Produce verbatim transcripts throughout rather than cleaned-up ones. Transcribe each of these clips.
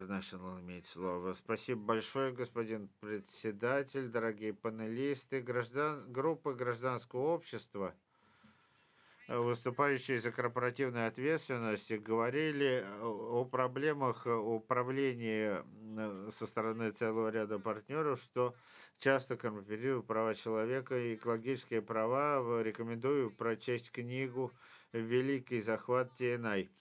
International имеет слово. Спасибо большое, господин председатель, дорогие панелисты. Граждан... Группы гражданского общества, выступающие за корпоративную ответственность, говорили о проблемах управления со стороны целого ряда партнеров, что часто компрометирует права человека и экологические права. Рекомендую прочесть книгу «Великий захват Ти Эн Ай».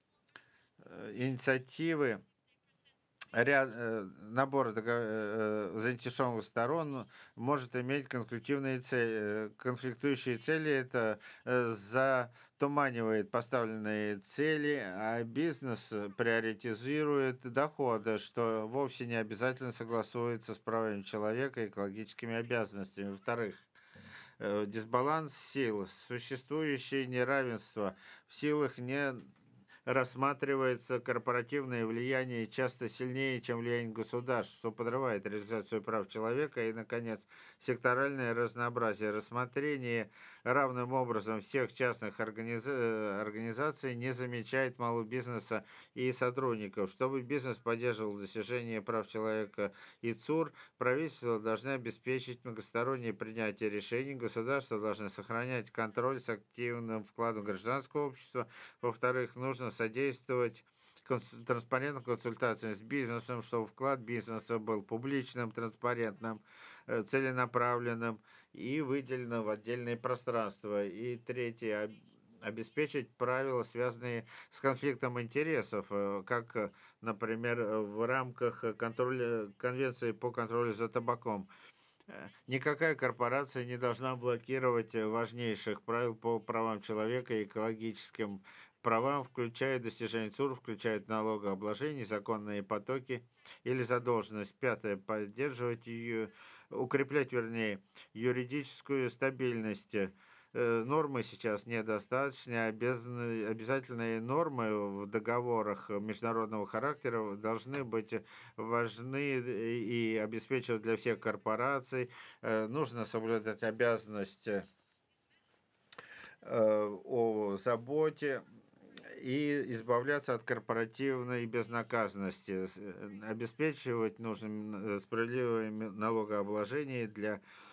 Инициативы ряд, э, набор дого- э, заинтересованных сторон может иметь конфликтивные цели, конфликтующие цели. Это э, затуманивает поставленные цели, а бизнес приоритизирует доходы, что вовсе не обязательно согласуется с правами человека и экологическими обязанностями. Во-вторых, э, дисбаланс сил, существующее неравенство в силах не рассматривается корпоративное влияние часто сильнее, чем влияние государств, что подрывает реализацию прав человека. И, наконец, секторальное разнообразие. Рассмотрение равным образом всех частных организа- организаций не замечает малого бизнеса и сотрудников. Чтобы бизнес поддерживал достижение прав человека и ЦУР, правительства должны обеспечить многостороннее принятие решений, государства должны сохранять контроль с активным вкладом гражданского общества. Во-вторых, нужно содействовать конс- транспарентным консультациям с бизнесом, чтобы вклад бизнеса был публичным, транспарентным, э, целенаправленным и выделенным в отдельные пространства. И третье, об- обеспечить правила, связанные с конфликтом интересов, э, как, э, например, э, в рамках контроля, Конвенции по контролю за табаком. Э, Никакая корпорация не должна блокировать э, важнейших правил по правам человека и экологическим правам, включая достижение ЦУР, включает налогообложение, законные потоки или задолженность. Пятое. Поддерживать ее, укреплять, вернее, юридическую стабильность. Э, Нормы сейчас недостаточны, обязаны, обязательные нормы в договорах международного характера должны быть важны и обеспечивать для всех корпораций. Э, Нужно соблюдать обязанности э, о заботе и избавляться от корпоративной безнаказанности. С- э, Обеспечивать нужно м, э, справедливое м- налогообложение для